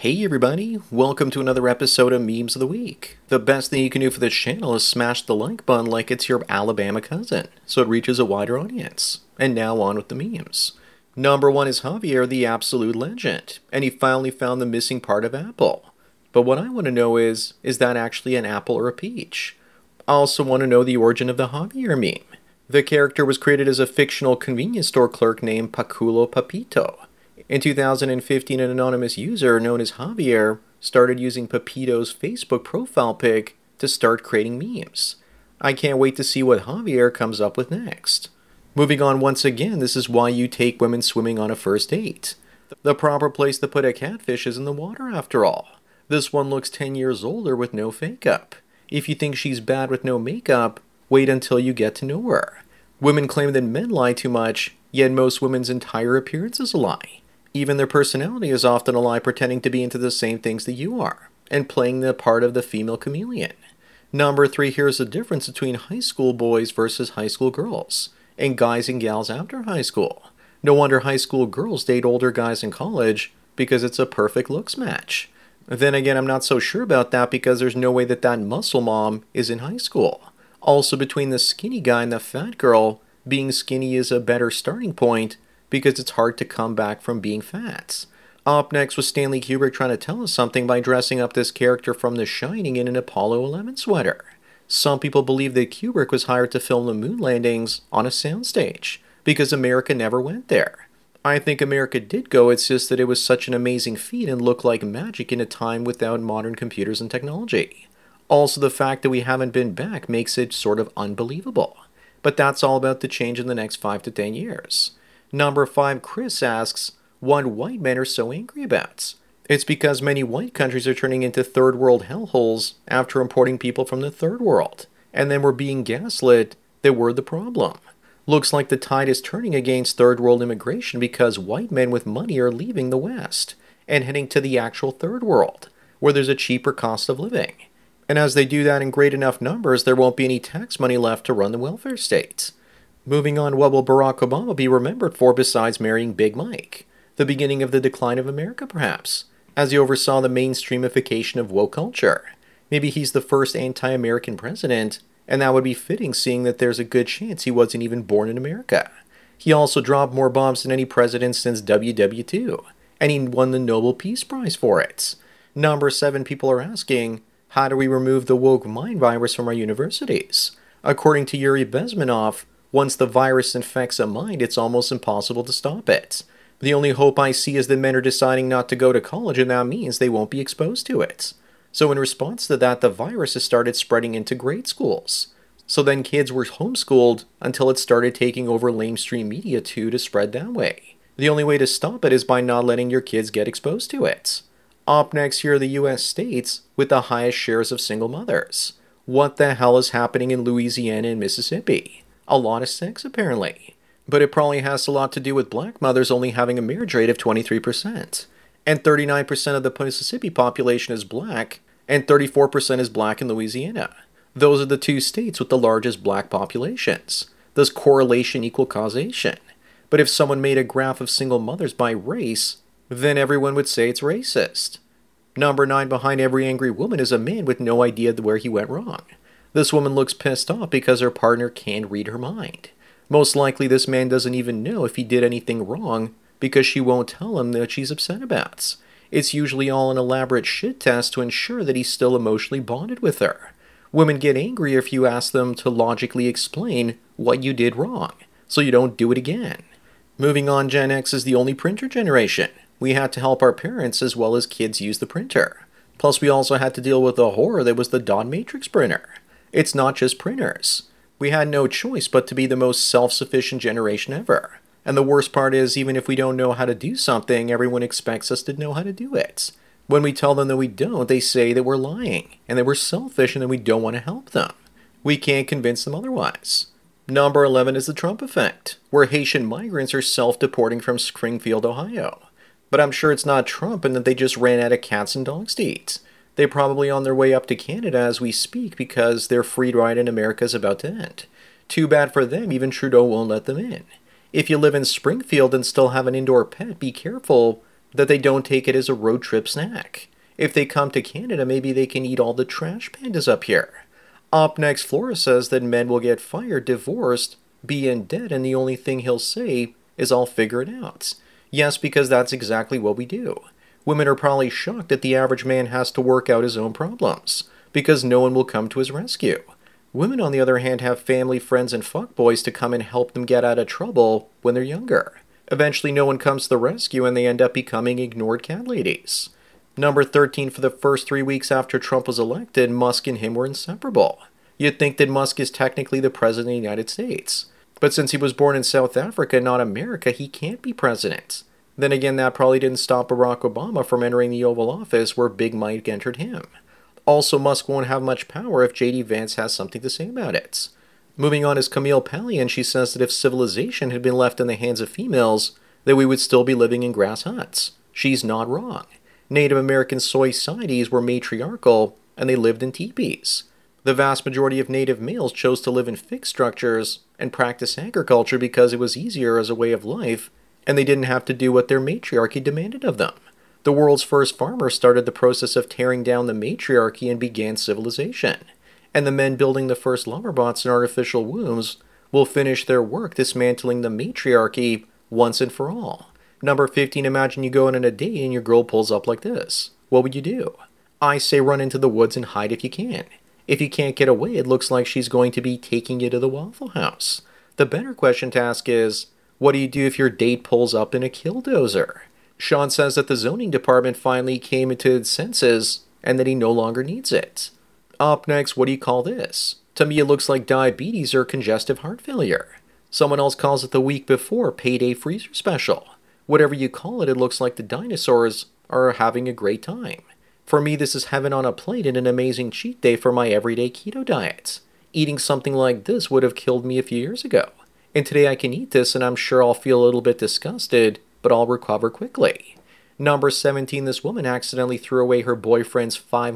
Hey everybody, welcome to another episode of Memes of the Week. The best thing you can do for this channel is smash the like button like it's your Alabama cousin, so it reaches a wider audience. And now on with the memes. Number one is Javier, the absolute legend, and he finally found the missing part of apple. But what I want to know is that actually an apple or a peach? I also want to know the origin of the Javier meme. The character was created as a fictional convenience store clerk named Paculo Papito. In 2015, an anonymous user known as Javier started using Pepito's Facebook profile pic to start creating memes. I can't wait to see what Javier comes up with next. Moving on once again, this is why you take women swimming on a first date. The proper place to put a catfish is in the water after all. This one looks 10 years older with no fake up. If you think she's bad with no makeup, wait until you get to know her. Women claim that men lie too much, yet most women's entire appearance is a lie. Even their personality is often a lie, pretending to be into the same things that you are, and playing the part of the female chameleon. Number three, here's the difference between high school boys versus high school girls, and guys and gals after high school. No wonder high school girls date older guys in college, because it's a perfect looks match. Then again, I'm not so sure about that because there's no way that muscle mom is in high school. Also, between the skinny guy and the fat girl, being skinny is a better starting point, because it's hard to come back from being fat. Up next was Stanley Kubrick trying to tell us something by dressing up this character from The Shining in an Apollo 11 sweater. Some people believe that Kubrick was hired to film the moon landings on a soundstage, because America never went there. I think America did go, it's just that it was such an amazing feat and looked like magic in a time without modern computers and technology. Also, the fact that we haven't been back makes it sort of unbelievable. But that's all about to change in the next 5 to 10 years. Number 5, Chris asks, what white men are so angry about? It's because many white countries are turning into third world hellholes after importing people from the third world, and then we're being gaslit that we're the problem. Looks like the tide is turning against third world immigration because white men with money are leaving the West and heading to the actual third world, where there's a cheaper cost of living. And as they do that in great enough numbers, there won't be any tax money left to run the welfare states. Moving on, what will Barack Obama be remembered for besides marrying Big Mike? The beginning of the decline of America, perhaps, as he oversaw the mainstreamification of woke culture. Maybe he's the first anti-American president, and that would be fitting seeing that there's a good chance he wasn't even born in America. He also dropped more bombs than any president since WW2, and he won the Nobel Peace Prize for it. Number 7, people are asking, how do we remove the woke mind virus from our universities? According to Yuri Bezmenov, once the virus infects a mind, it's almost impossible to stop it. The only hope I see is that men are deciding not to go to college, and that means they won't be exposed to it. So in response to that, the virus has started spreading into grade schools. So then kids were homeschooled until it started taking over lamestream media too to spread that way. The only way to stop it is by not letting your kids get exposed to it. Up next, here are the US states with the highest shares of single mothers. What the hell is happening in Louisiana and Mississippi? A lot of sex, apparently. But it probably has a lot to do with black mothers only having a marriage rate of 23%. And 39% of the Mississippi population is black, and 34% is black in Louisiana. Those are the two states with the largest black populations. Does correlation equal causation? But if someone made a graph of single mothers by race, then everyone would say it's racist. Number 9, behind every angry woman is a man with no idea where he went wrong. This woman looks pissed off because her partner can't read her mind. Most likely this man doesn't even know if he did anything wrong because she won't tell him that she's upset about. It's usually all an elaborate shit test to ensure that he's still emotionally bonded with her. Women get angry if you ask them to logically explain what you did wrong, so you don't do it again. Moving on, Gen X is the only printer generation. We had to help our parents as well as kids use the printer. Plus we also had to deal with the horror that was the dot matrix printer. It's not just printers. We had no choice but to be the most self-sufficient generation ever. And the worst part is, even if we don't know how to do something, everyone expects us to know how to do it. When we tell them that we don't, they say that we're lying, and that we're selfish and that we don't want to help them. We can't convince them otherwise. Number 11 is the Trump effect, where Haitian migrants are self-deporting from Springfield, Ohio. But I'm sure it's not Trump and that they just ran out of cats and dogs to eat. They're probably on their way up to Canada as we speak because their free ride in America is about to end. Too bad for them, even Trudeau won't let them in. If you live in Springfield and still have an indoor pet, be careful that they don't take it as a road trip snack. If they come to Canada, maybe they can eat all the trash pandas up here. Up next, Flora says that men will get fired, divorced, be in debt, and the only thing he'll say is I'll figure it out. Yes, because that's exactly what we do. Women are probably shocked that the average man has to work out his own problems, because no one will come to his rescue. Women, on the other hand, have family, friends, and fuckboys to come and help them get out of trouble when they're younger. Eventually, no one comes to the rescue and they end up becoming ignored cat ladies. Number 13, for the first 3 weeks after Trump was elected, Musk and him were inseparable. You'd think that Musk is technically the president of the United States. But since he was born in South Africa, not America, he can't be president. Then again, that probably didn't stop Barack Obama from entering the Oval Office where Big Mike entered him. Also, Musk won't have much power if J.D. Vance has something to say about it. Moving on is Camille Pally, and she says that if civilization had been left in the hands of females, that we would still be living in grass huts. She's not wrong. Native American soy societies were matriarchal, and they lived in teepees. The vast majority of native males chose to live in fixed structures and practice agriculture because it was easier as a way of life, and they didn't have to do what their matriarchy demanded of them. The world's first farmers started the process of tearing down the matriarchy and began civilization. And the men building the first lumberbots and artificial wombs will finish their work dismantling the matriarchy once and for all. Number 15, imagine you go on a date and your girl pulls up like this. What would you do? I say run into the woods and hide if you can. If you can't get away, it looks like she's going to be taking you to the Waffle House. The better question to ask is, what do you do if your date pulls up in a killdozer? Sean says that the zoning department finally came into its senses and that he no longer needs it. Up next, what do you call this? To me, it looks like diabetes or congestive heart failure. Someone else calls it the week before payday freezer special. Whatever you call it, it looks like the dinosaurs are having a great time. For me, this is heaven on a plate and an amazing cheat day for my everyday keto diet. Eating something like this would have killed me a few years ago. And today I can eat this and I'm sure I'll feel a little bit disgusted, but I'll recover quickly. Number 17, this woman accidentally threw away her boyfriend's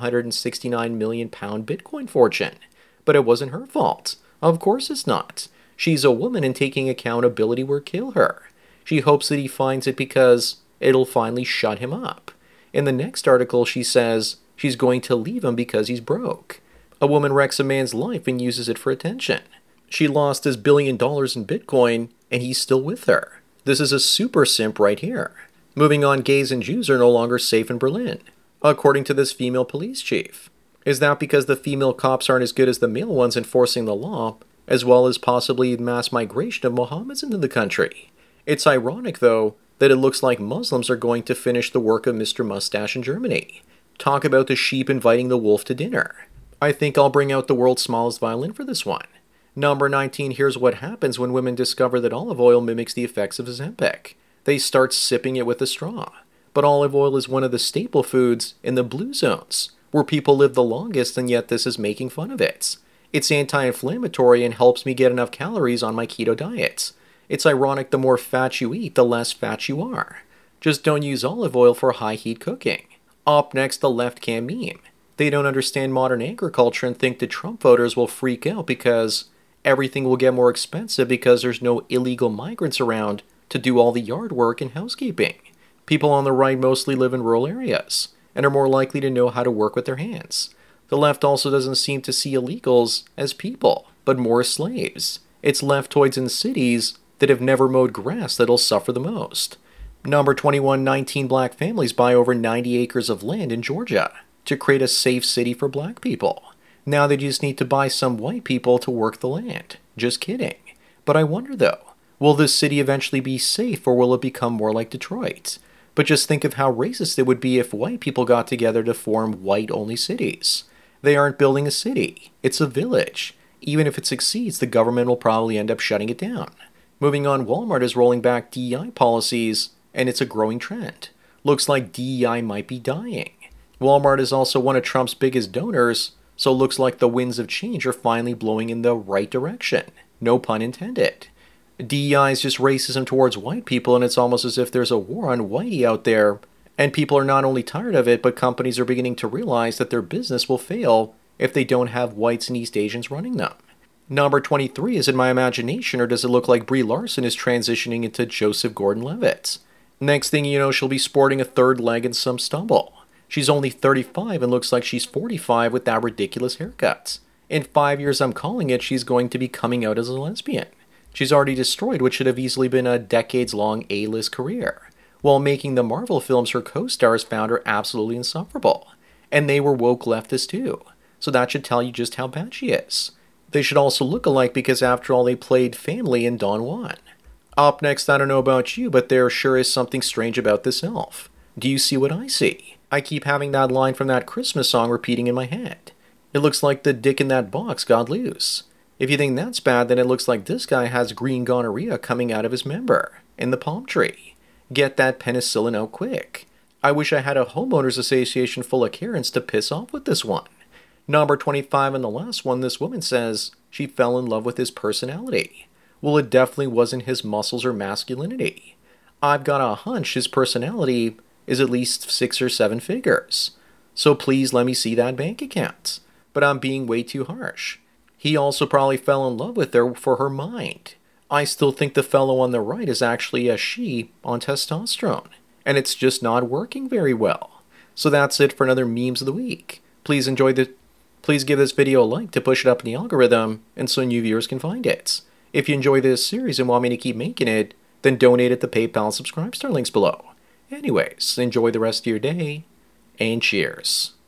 569 million pound Bitcoin fortune. But it wasn't her fault. Of course it's not. She's a woman and taking accountability will kill her. She hopes that he finds it because it'll finally shut him up. In the next article, she says she's going to leave him because he's broke. A woman wrecks a man's life and uses it for attention. She lost his $1 billion in Bitcoin and he's still with her. This is a super simp right here. Moving on, gays and Jews are no longer safe in Berlin, according to this female police chief. Is that because the female cops aren't as good as the male ones enforcing the law, as well as possibly mass migration of Mohammeds into the country? It's ironic, though, that it looks like Muslims are going to finish the work of Mr. Mustache in Germany. Talk about the sheep inviting the wolf to dinner. I think I'll bring out the world's smallest violin for this one. Number 19, here's what happens when women discover that olive oil mimics the effects of Ozempic. They start sipping it with a straw. But olive oil is one of the staple foods in the blue zones, where people live the longest, and yet this is making fun of it. It's anti-inflammatory and helps me get enough calories on my keto diet. It's ironic, the more fat you eat, the less fat you are. Just don't use olive oil for high heat cooking. Up next, the left can meme. They don't understand modern agriculture and think that Trump voters will freak out because everything will get more expensive because there's no illegal migrants around to do all the yard work and housekeeping. People on the right mostly live in rural areas and are more likely to know how to work with their hands. The left also doesn't seem to see illegals as people, but more as slaves. It's leftoids in cities that have never mowed grass that'll suffer the most. Number 21, 19 black families buy over 90 acres of land in Georgia to create a safe city for black people. Now they just need to buy some white people to work the land. Just kidding. But I wonder though, will this city eventually be safe or will it become more like Detroit? But just think of how racist it would be if white people got together to form white-only cities. They aren't building a city. It's a village. Even if it succeeds, the government will probably end up shutting it down. Moving on, Walmart is rolling back DEI policies, and it's a growing trend. Looks like DEI might be dying. Walmart is also one of Trump's biggest donors, so it looks like the winds of change are finally blowing in the right direction. No pun intended. DEI is just racism towards white people, and it's almost as if there's a war on whitey out there, and people are not only tired of it, but companies are beginning to realize that their business will fail if they don't have whites and East Asians running them. Number 23, is it my imagination, or does it look like Brie Larson is transitioning into Joseph Gordon-Levitt? Next thing you know, she'll be sporting a third leg and some stubble. She's only 35 and looks like she's 45 with that ridiculous haircut. In 5 years, I'm calling it, she's going to be coming out as a lesbian. She's already destroyed what should have easily been a decades-long A-list career. While making the Marvel films, her co-stars found her absolutely insufferable. And they were woke leftists too. So that should tell you just how bad she is. They should also look alike because after all they played family in Don Juan. Up next, I don't know about you, but there sure is something strange about this elf. Do you see what I see? I keep having that line from that Christmas song repeating in my head. It looks like the dick in that box got loose. If you think that's bad, then it looks like this guy has green gonorrhea coming out of his member, in the palm tree. Get that penicillin out quick. I wish I had a homeowners association full of Karens to piss off with this one. Number 25 and the last one, this woman says she fell in love with his personality. Well, it definitely wasn't his muscles or masculinity. I've got a hunch his personality is at least 6 or 7 figures. So please let me see that bank account. But I'm being way too harsh. He also probably fell in love with her for her mind. I still think the fellow on the right is actually a she on testosterone. And it's just not working very well. So that's it for another Memes of the Week. Please give this video a like to push it up in the algorithm and so new viewers can find it. If you enjoy this series and want me to keep making it, then donate at the PayPal and Subscribe Star links below. Anyways, enjoy the rest of your day, and cheers.